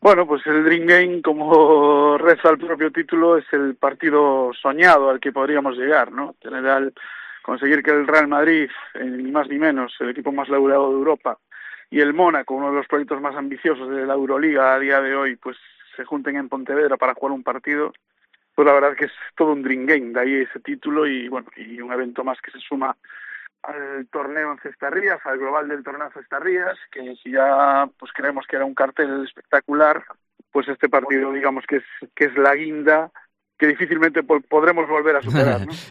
Bueno, pues el Dream Game, como reza el propio título, es el partido soñado al que podríamos llegar, ¿no? Conseguir que el Real Madrid, ni más ni menos, el equipo más laureado de Europa, y el Mónaco, uno de los proyectos más ambiciosos de la Euroliga a día de hoy, pues se junten en Pontevedra para jugar un partido, pues la verdad que es todo un Dream Game, de ahí ese título y bueno, y un evento más que se suma al torneo en Cestarrías, al global del torneo en Cestarrías, que si ya pues creemos que era un cartel espectacular, pues este partido digamos que es la guinda que difícilmente podremos volver a superar, ¿no?